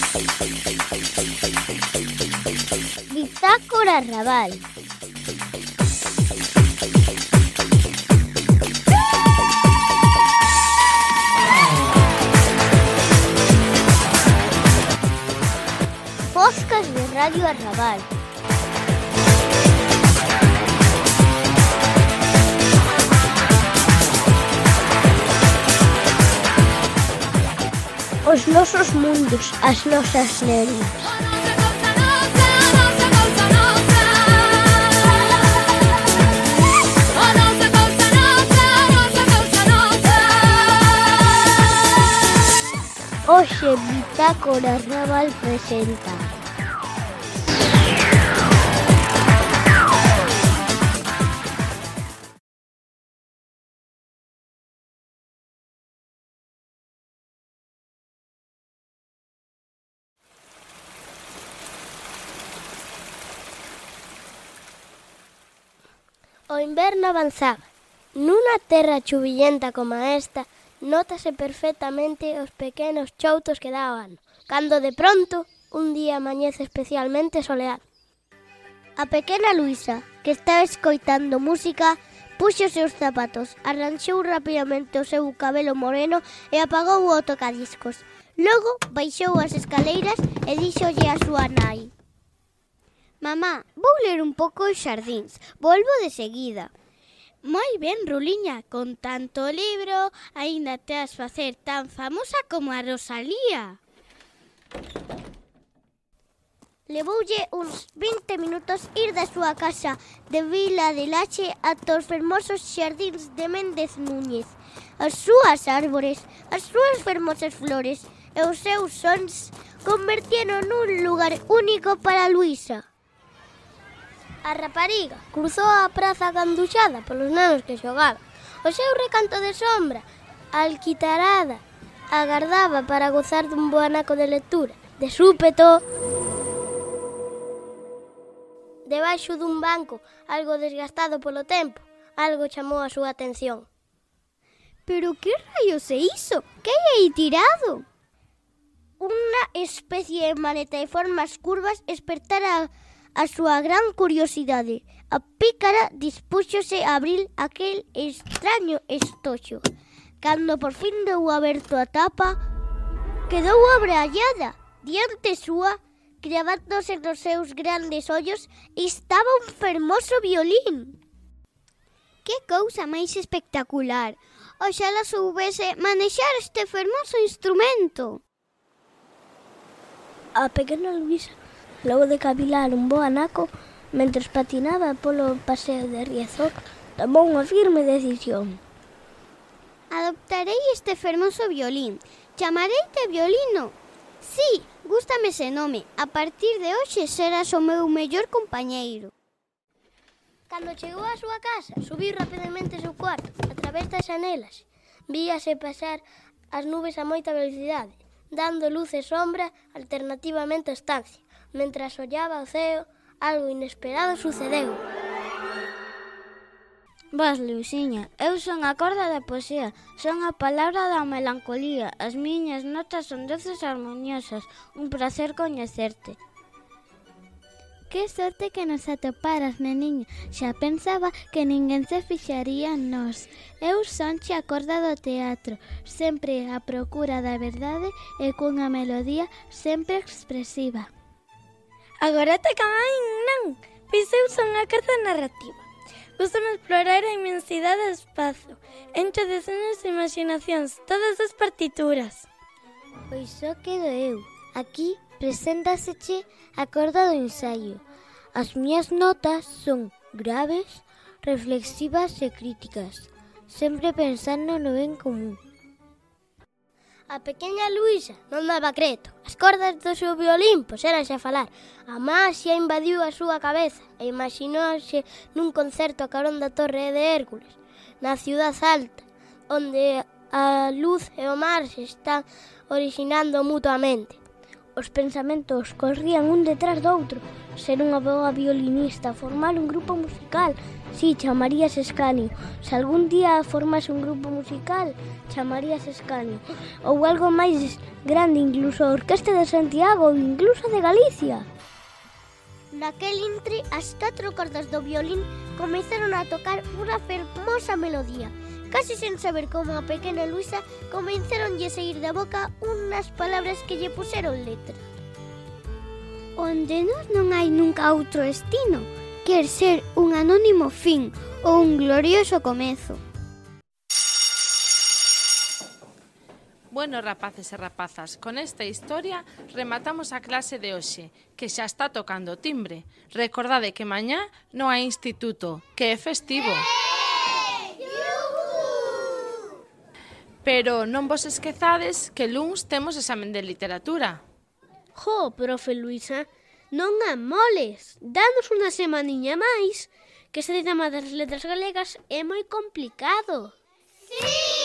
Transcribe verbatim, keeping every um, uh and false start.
Bitácora Raval. Podcast de Radio Arrabal. Os nosos mundos, as nosas nenas. Hoxe Bitácora Raval presenta O inverno avanzaba. Nunha terra chuvillenta como esta, nótase perfectamente os pequenos choutos que dá o ano, cando de pronto un día amanhece especialmente soleado. A pequena Luisa, que estaba escoitando música, puxo os seus zapatos, arranxou rapidamente o seu cabelo moreno e apagou o tocadiscos. Logo baixou as escaleiras e díxolle a súa nai: «Mamá, vou ler un pouco os xardíns, volvo de seguida». «Moi ben, Ruliña, con tanto libro, aínda te has facer tan famosa como a Rosalía». Levoulle uns vinte minutos ir da súa casa de Vila de Laxe ata os fermosos xardíns de Méndez Núñez. As súas árbores, as súas fermosas flores e os seus sons convertíano nun lugar único para Luisa. A rapariga cruzou a praza aganduxada polos nenos que xogaban. O seu recanto de sombra, alquitarada, agardaba para gozar dun bo anaco de lectura. De súpeto, debaixo dun banco, algo desgastado polo tempo, algo chamou a súa atención. «Pero que raios é iso? Que hai aí tirado?» Unha especie de maleta de formas curvas espertara a súa gran curiosidade. A pícara dispúxose a abrir aquel extraño estoxo. Cando por fin deu aberto a tapa, quedou abraiada. Diante súa, cravándose nos seus grandes ollos, estaba un fermoso violín. Que cousa máis espectacular! Oxalá soubese manexar este fermoso instrumento. A pequena Luisa, logo de cavilar un bo anaco, mentres patinaba polo paseo de Riazor, tomou unha firme decisión. «Adoptarei este fermoso violín. Chamareite violino. Sí, gústame ese nome. A partir de hoxe serás o meu mellor compañeiro». Cando chegou á súa casa, subiu rapidamente ao seu cuarto. A través das xanelas víase pasar as nubes a moita velocidade, dando luz e sombra alternativamente á estancia. Mentras ollaba o ceo, algo inesperado sucedeu. «Vas, Luisiña, eu son a corda da poesía, son a palabra da melancolía, as miñas notas son doces e armoniosas, un placer coñecerte». «Que sorte que nos atoparas, neniño, xa pensaba que ninguén se fixaría en nós. Eu sonche a corda do teatro, sempre a procura da verdade e cunha melodía sempre expresiva». «Agora te caen, non? Pois eu son a corda narrativa. Gústame explorar a inmensidade do espazo. Encho de soños e imaginacións todas as partituras». «Pois só quedo eu. Aquí preséntaseche a corda do ensaio. As miñas notas son graves, reflexivas e críticas, sempre pensando no ben común». A pequena Luisa non daba creto. As cordas do seu violín puxéranse a falar. A maxia invadiu a súa cabeza e imaginóse nun concerto a carón da Torre de Hércules, na ciudad alta, onde a luz e o mar se están orixinando mutuamente. Os pensamentos corrían un detrás do outro. Ser unha boa violinista, formar un grupo musical, si, chamaríase escanio. Se algún día formase un grupo musical, chamaríase escanio. Ou algo máis grande, incluso a Orquesta de Santiago, incluso de Galicia. Naquel intre, as catro cordas do violín comezaron a tocar unha fermosa melodía. Casi sen saber como a pequena Luisa comenzaronlle saír da boca unhas palabras que lle puseron letra. Onde nos non hai nunca outro destino, quer ser un anónimo fin ou un glorioso comezo. Bueno, rapaces e rapazas, con esta historia rematamos a clase de hoxe, que xa está tocando o timbre. Recordade que mañá non hai instituto, que é festivo. Pero non vos esquezades que luns temos examen de literatura. Jo, profe Luisa, non amoles. Danos unha semaniña máis, que este tema das letras galegas é moi complicado. Sí!